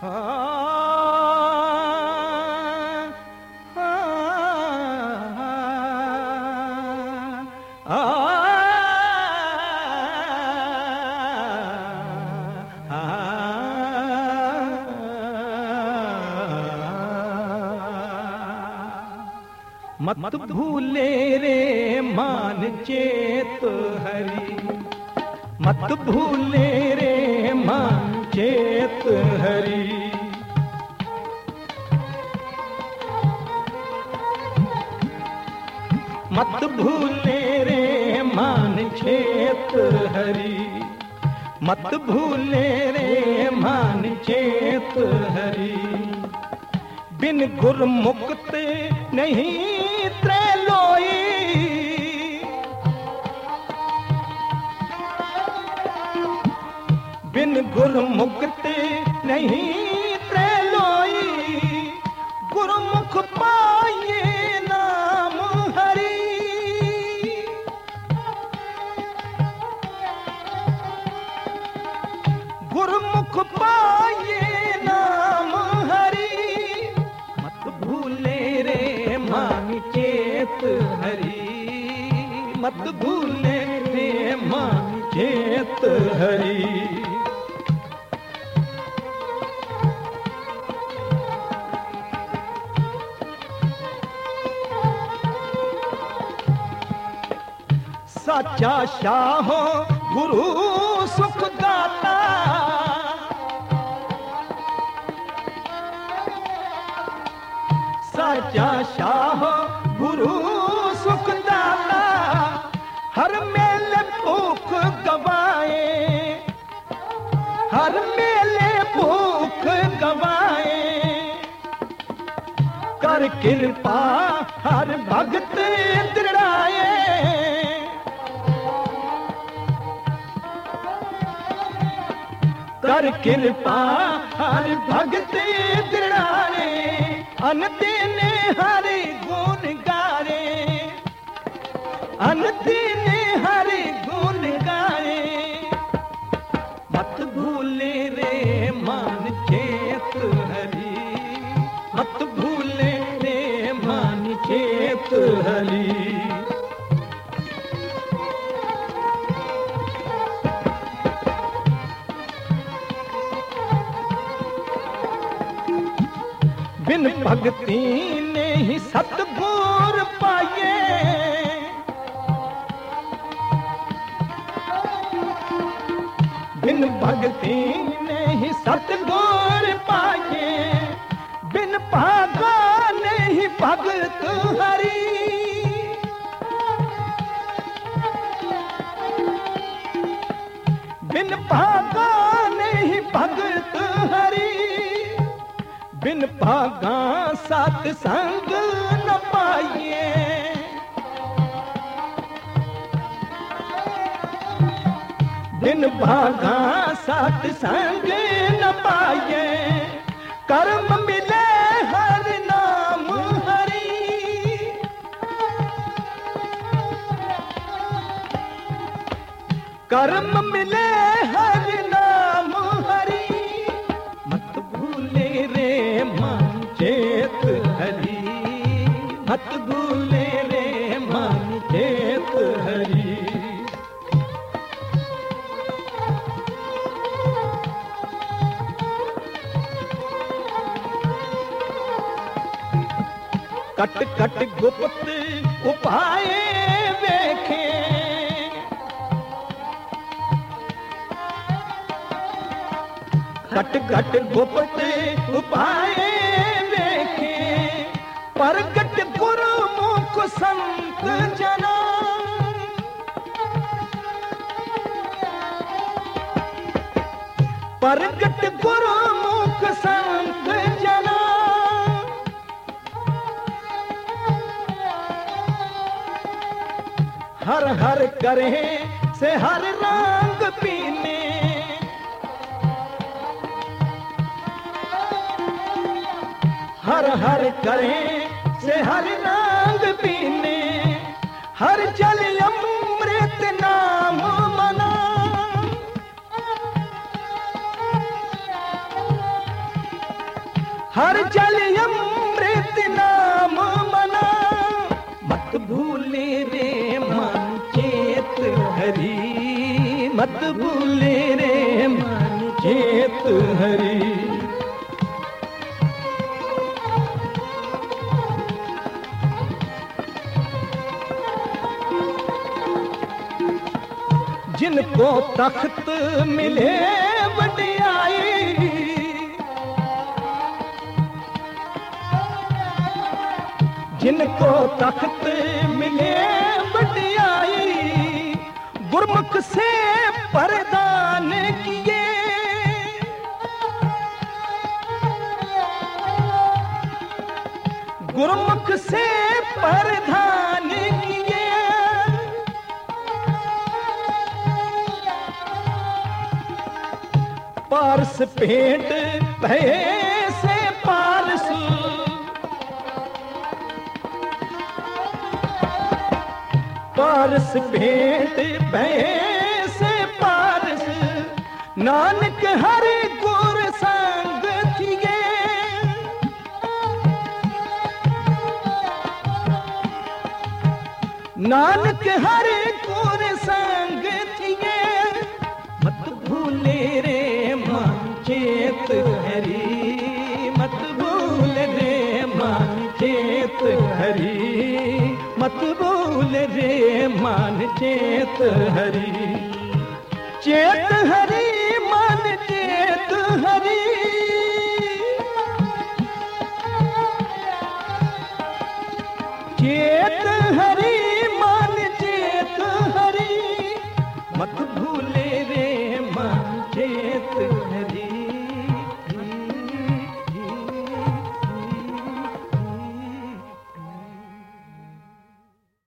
मत भूले रे मान चेत हरि, मत भूले रे मान चेत हरि। मत भूले रे मान चेत हरि, मत भूले रे मान चेत हरि। बिन गुरमुक्त नहीं त्रैलोई, बिन गुरमुक्त नहीं त्रैलोई। गुरमुख पाए नाम हरि, गुरमुख पाए नाम हरि। मत भूले रे मान चेत हरि, मत भूले रे मान चेत हरि। साचा शाह गुरु सुख दाता, साचा शाह गुरु सुख दाता। हर मेले भूख गवाए, हर मेले भूख गवाए। कर कृपा हर भगत दृढ़ाए, कर कृपा हर भगत दृढ़ाए। अन दीने हरि गुण गारे, अन दीने हरि गुण गाए। मत भूले रे मान चेत हरि, मत भूले रे मान चेत हरि। बिन भक्ति ने ही सतगुर पाए, बिन भक्ति ने ही सतगुर पाए। बिन भागा ने ही भगत हरि, बिन भागा ने ही भगत हरि। बिन भागा सत्संग न पाइए, बिन भागा सत्संग न पाइए। कर्म मिले हर नाम हरि, कर्म मिले हर नाम हरि। मत भूले रे मान चेत हरि, मत भूले रे मान चेत हरि। कट कट गुप्त उपाय वेखे, कट कट गुप्त उपाय वेखे। प्रगट गुरुमुख संत जना, प्रगट गुरुमुख संत जना। हर हर करे से हर रंग पीने, हर हर करे से हर रंग पीने। हर जल अमृत नाम मना, हर जल अमृत नाम मना, मत भूले रे मन चेत हरि, मत भूले रे मन चेत हरि। जिनको तख्त मिले वडियाई, जिनको तख्त मिले वडियाई, गुरमुख से परदान किए, गुरमुख से परदान किए। पारस भेंट भये से पारस, पारस भेंट भये से पारस, नानक हरि गुर संग थिए। नानक हरि गुर संग थिए, मत भूले रे मन चेत हरि, मत भूल रे मन चेत हरि, मत भूल रे मन चेत हरि, चेत हरि